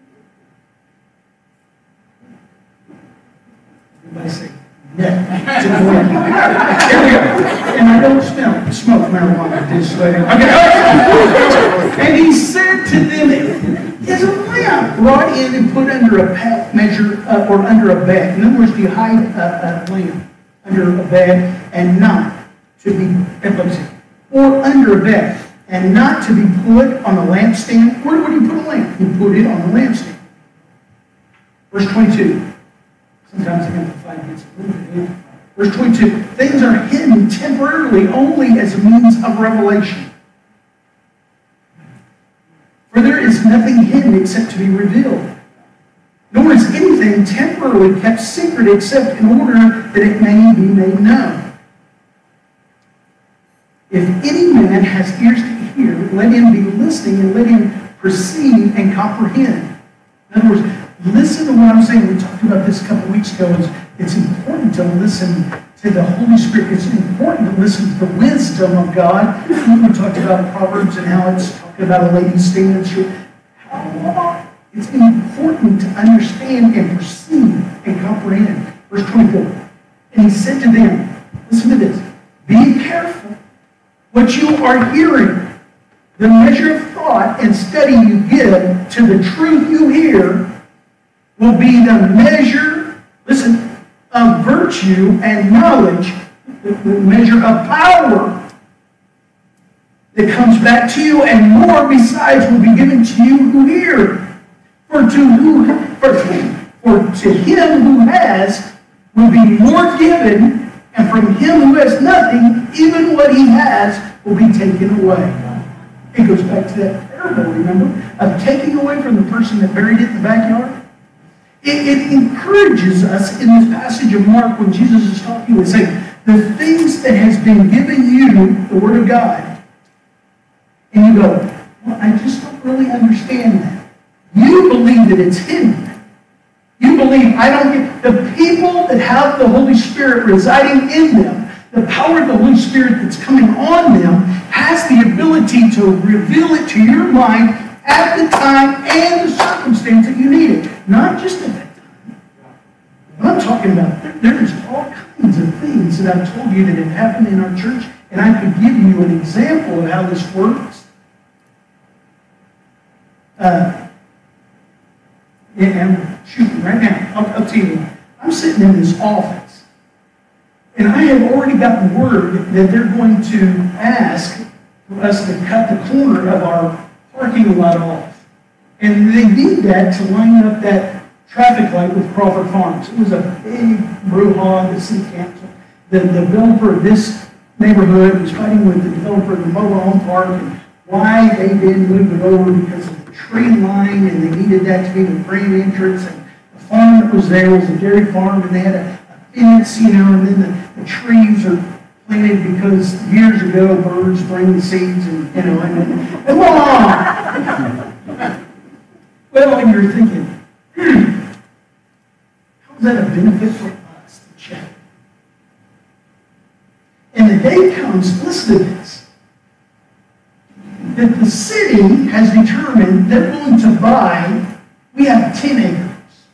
Everybody say, yeah. Here we go. And I don't smoke marijuana this way. Okay. And he said to them, is a lamp brought in and put under a measure or under a bed? In other words, do you hide a lamp under a bed and not to be epilepsy? Or under a bed and not to be put on a lampstand? Where do you put a lamp? You put it on a lampstand. Verse 22. Sometimes the Amplified gets a little bit amplified. Verse 22. Things are hidden temporarily only as a means of revelation. For there is nothing hidden except to be revealed. Nor is anything temporarily kept secret except in order that it may be made known. If any man has ears to hear, let him be listening and let him perceive and comprehend. In other words, listen to what I'm saying. We talked about this a couple weeks ago. It's important to listen to the Holy Spirit. It's important to listen to the wisdom of God. We talked about Proverbs and how it's talking about a lady's stance. It's important to understand and perceive and comprehend. Verse 24. And he said to them, listen to this, be careful what you are hearing. The measure of thought and study you give to the truth you hear will be the measure, listen, of virtue and knowledge, the measure of power that comes back to you, and more besides will be given to you who hear. For to him who has will be more given, and from him who has nothing, even what he has will be taken away. It goes back to that parable, remember, of taking away from the person that buried it in the backyard. It encourages us in this passage of Mark when Jesus is talking and saying, the things that has been given you, the Word of God, and you go, well, I just don't really understand that. You believe that it's hidden. You believe, I don't get, the people that have the Holy Spirit residing in them, the power of the Holy Spirit that's coming on them has the ability to reveal it to your mind at the time and the circumstance that you need it. Not just at that time. What I'm talking about, there's all kinds of things that I've told you that have happened in our church, and I could give you an example of how this works. And shooting right now, I'll tell you, I'm sitting in this office, and I have already gotten word that they're going to ask for us to cut the corner of our parking lot off. And they did that to line up that traffic light with Crawford Farms. It was a big brouhaha, the city council. The developer of this neighborhood was fighting with the developer of the mobile home park and why they didn't move it over because of the tree line, and they needed that to be the frame entrance. And the farm that was there was a dairy farm, and they had a fence, and then the trees are planted because years ago birds bring the seeds, and and come on. Well, and you're thinking, how is that a benefit for us to check? And the day comes, listen to this. that the city has determined they're willing to buy, we have 10 acres.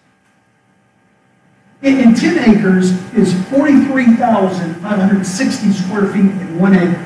And 10 acres is 43,560 square feet in 1 acre.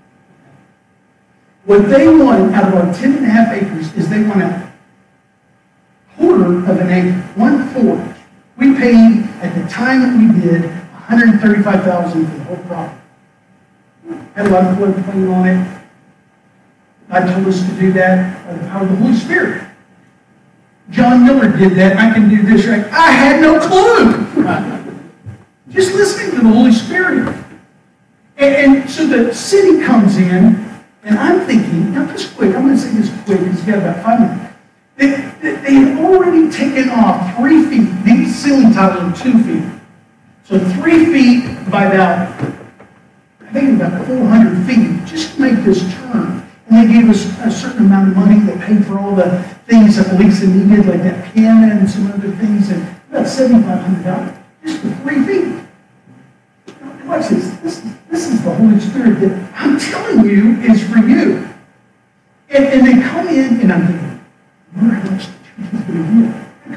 What they want out of our 10 and a half acres is they want a quarter of an acre, 1/4. We paid, at the time that we did, $135,000 for the whole property. Had a lot of floodplain on it. God told us to do that by the power of the Holy Spirit. John Miller did that. I can do this right. I had no clue. Just listening to the Holy Spirit. And so the city comes in, and I'm thinking, now just quick, I'm going to say this quick because you got about 5 minutes. They had already taken off 3 feet. These ceiling tiles are 2 feet. So 3 feet by about, I think about 400 feet, just to make this turn. And they gave us a certain amount of money that paid for all the things that Lisa needed, like that piano and some other things, and about $7,500 just for 3 feet. Now, watch this. This is the Holy Spirit that I'm telling you is for you. And they come in, and I'm thinking, I wonder how much the church is going to give.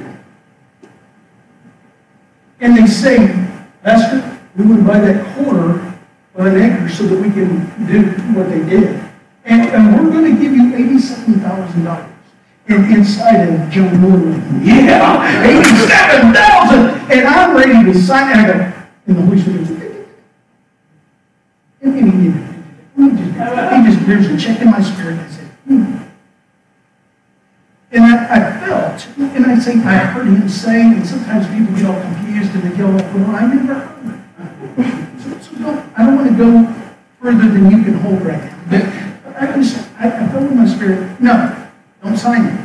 And they say, Pastor, we want to buy that quarter of an acre so that we can do what they did. And we're going to give you $87,000. And inside of John Miller, yeah, $87,000! And I'm ready to sign it. I go, and the Holy Spirit goes, and he just there's a check in my spirit. I said, And I felt, and I heard him say, and sometimes people get all confused and they go, well, I never heard it. So I don't want to go further than you can hold right now. But I felt in my spirit, no, don't sign it.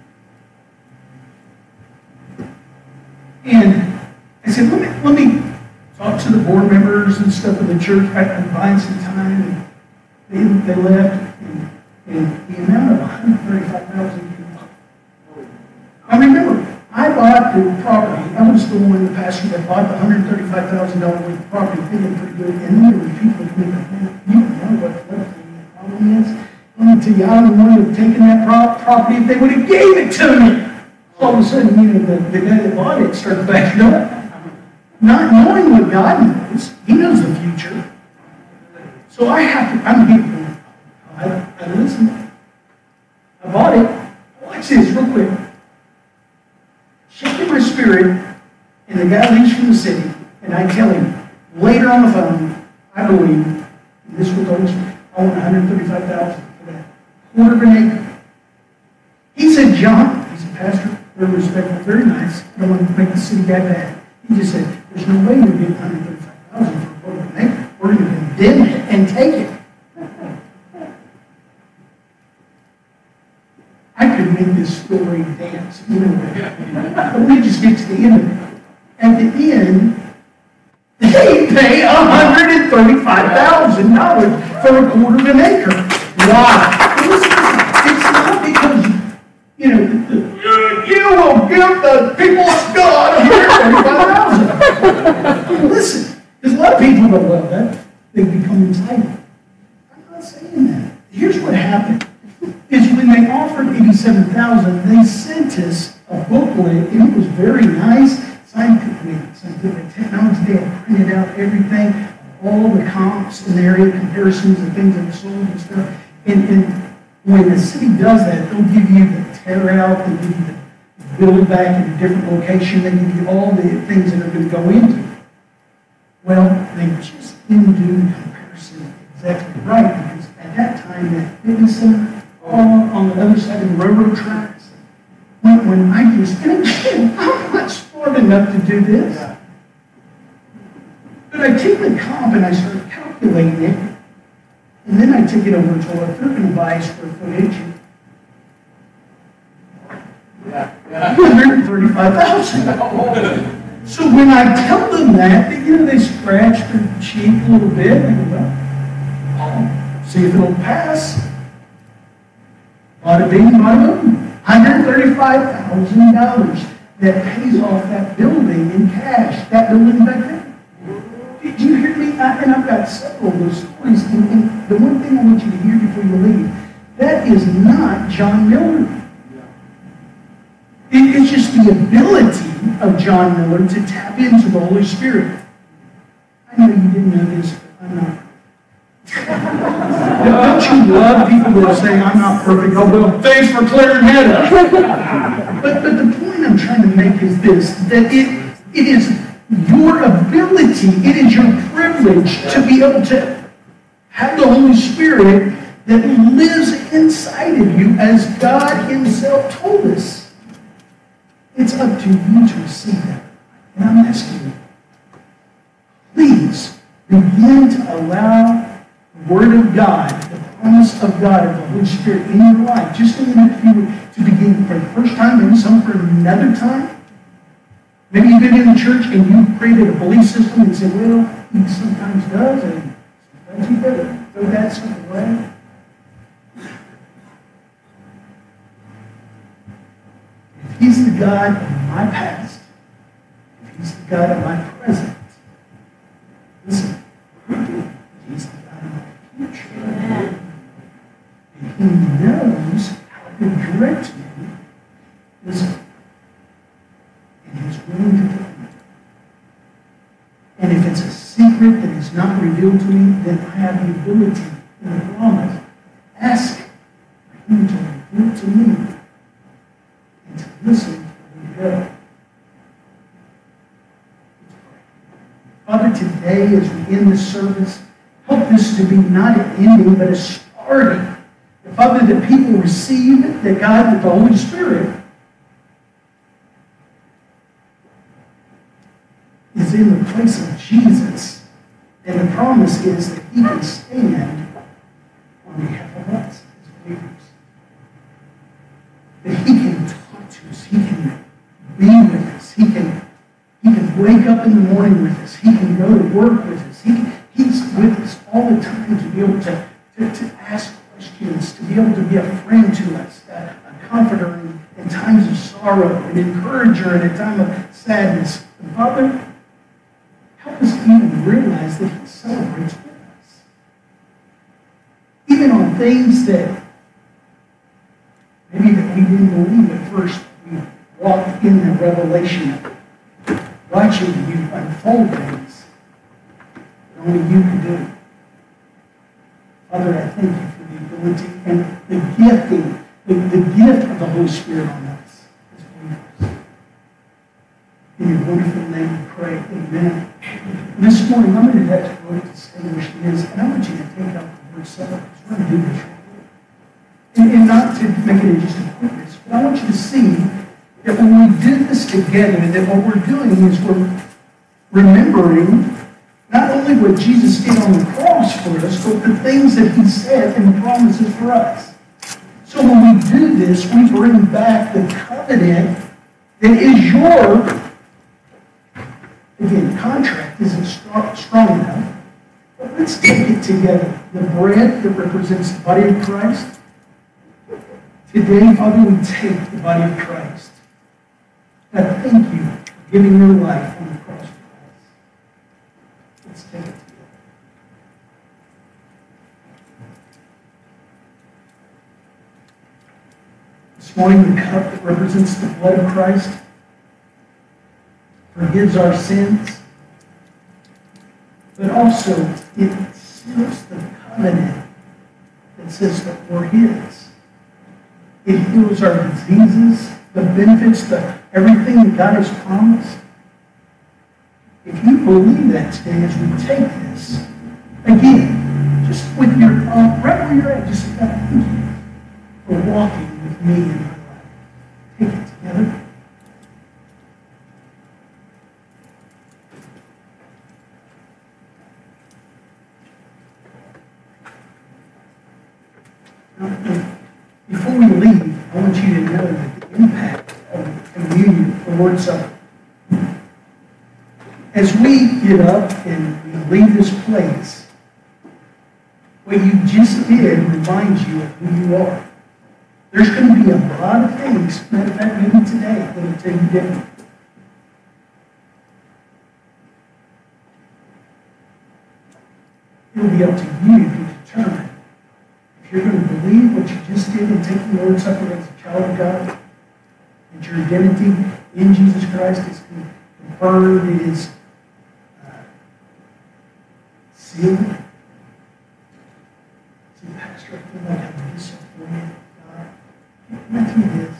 And I said, let me talk to the board members and stuff of the church. I'm buying some time, and they left, and the amount of $135,000. I remember, I bought the property. I was the one, the pastor, that bought the $135,000 worth of property, thinking pretty good. And then there were people that made like, man, you don't know what the problem is. Let me tell you, I would have taken that property if they would have gave it to me. All of a sudden, the guy that bought it started backing up. Not knowing what God knows. He knows the future. So I'm here. I listened. I bought it. Watch this real quick. Shaking my spirit, and the guy leaves from the city, and I tell him, later on the phone, I believe, and this was always, I want $135,000 for that quarter of an acre. He said, John, he's a pastor, very respectful, very nice, I don't want to make the city guy bad. He just said, there's no way you're getting $135,000 for a quarter of an acre. We're going to condemn it and take it. I could make this story dance, but we just get to the end of it. At the end, they pay $135,000 for a quarter of an acre. Wow. It's not because, you will give the people of God $135,000. Listen, there's a lot of people that love that. They become entitled. I'm not saying that. Here's what happened. Is when they offered $87,000, they sent us a booklet, and it was very nice. Scientific technology, they had printed out everything, all the comps and area comparisons and things that were sold and stuff. And when the city does that, they'll give you the tear out, they'll give you the build back in a different location, they give you all the things that are going to go into it. Well, they just didn't do the comparison exactly right, because at that time, that fitness center, all on the other side of the railroad tracks. When I just, and again, I'm not smart enough to do this. But I take the comp and I start calculating it, and then I take it over to what they're going to buy square footage. $135,000. So when I tell them that, they scratch their cheek a little bit, and go, well, see if it'll pass. Bada bing, bada boom. $135,000 that pays off that building in cash, that building back there. Did you hear me? And I've got several of those stories. And the one thing I want you to hear before you leave, That is not John Miller. It's just the ability of John Miller to tap into the Holy Spirit. I know you didn't know this, but I'm not. Don't you love people that say, I'm not perfect? Oh, well, thanks for clearing that up. But the point I'm trying to make is this, that it is your ability, it is your privilege to be able to have the Holy Spirit that lives inside of you as God Himself told us. It's up to you to receive that. And I'm asking you, please begin to allow the Word of God, the promise of God, of the Holy Spirit in your life, just in the next few weeks, to begin for the first time, maybe some for another time. Maybe you've been in the church and you created a belief system and said, well, He sometimes does, and sometimes He doesn't. Throw that stuff away. If He's the God of my past, if He's the God of my present, listen, He's the God of my future. Amen. And He knows how to direct me. Listen, and He's willing to tell me. And if it's a secret that is not revealed to me, then I have the ability and the promise. Ask for Him to reveal it to me and to listen and to go. Father, today as we end this service, help this to be not an ending, but a starting. And Father, that people receive that God, that the Holy Spirit is in the place of Jesus. And the promise is that He can stand on behalf of us as believers. That He can talk to us. He can be with us. He can wake up in the morning with us. He can go to work with us. He's with us all the time to be able to ask questions, to be able to be a friend to us, a comforter in times of sorrow, an encourager in a time of sadness. And Father, help us even realize that He celebrates with us. Even on things that maybe that we didn't believe at first, we walked in the revelation of it, watching You unfold things that only You can do. Father, I thank You for the ability and the gifting, the gift of the Holy Spirit on us as believers. In Your wonderful name we pray. Amen. This morning, I'm going to have to vote distinguished is, and I want you to take out the word celebrate. We're going to do this real quick. And not to make it just a quickness, but I want you to see that when we do this together, that what we're doing is we're remembering not only what Jesus did on the cross for us, but the things that He said and the promises for us. So when we do this, we bring back the covenant that is your, again, contract isn't strong enough, but let's take it together. The bread that represents the body of Christ. Today, Father, we take the body of Christ. God, thank You for giving Your life on the cross for us. Let's take it together. This morning, the cup that represents the blood of Christ forgives our sins, but also it seals the covenant that says that we're His. It heals our diseases, the benefits, everything that God has promised. If you believe that today as we take this, again, just with your right where you're at, just say, God, thank You for walking with me in my life. Take it together. Now, before we leave, I want you to know that the impact of communion, the Lord's Supper, as we get up and we leave this place, what you just did reminds you of who you are. There's going to be a lot of things, matter of fact, maybe today, that will tell you different. It'll be up to you to determine if you're going to believe believe what you just did in taking the Lord's Supper as a child of God? That your identity in Jesus Christ is confirmed, it is sealed? See, Pastor, I feel like I'm disappointed. God, can I tell you this?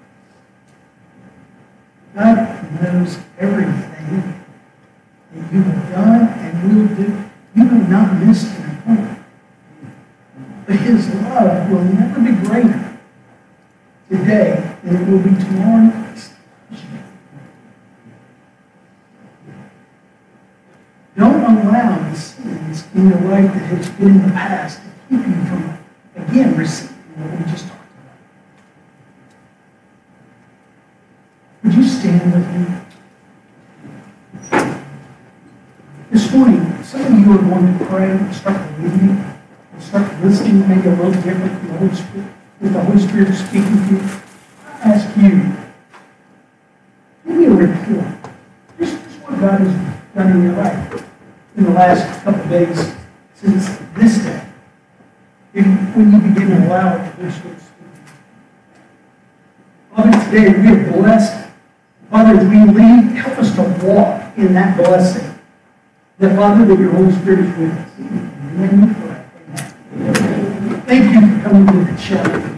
God knows everything that you have done and will do. You have not missed an appointment. But His love will never be greater today than it will be tomorrow night. Don't allow the sins in your life that has been in the past to keep you from, again, receiving what we just talked about. Would you stand with me? This morning, some of you are going to pray and start believing and start listening maybe a little different from the Holy Spirit, with the Holy Spirit speaking to you. I ask you, give me a report. Just what God has done in your life in the last couple of days since this day. When you begin to allow the Holy Spirit to speak. Father, today we are blessed. Father, as we leave, help us to walk in that blessing. That, Father, that your Holy Spirit is with us. In the name we pray. Amen. Thank you for coming to the church.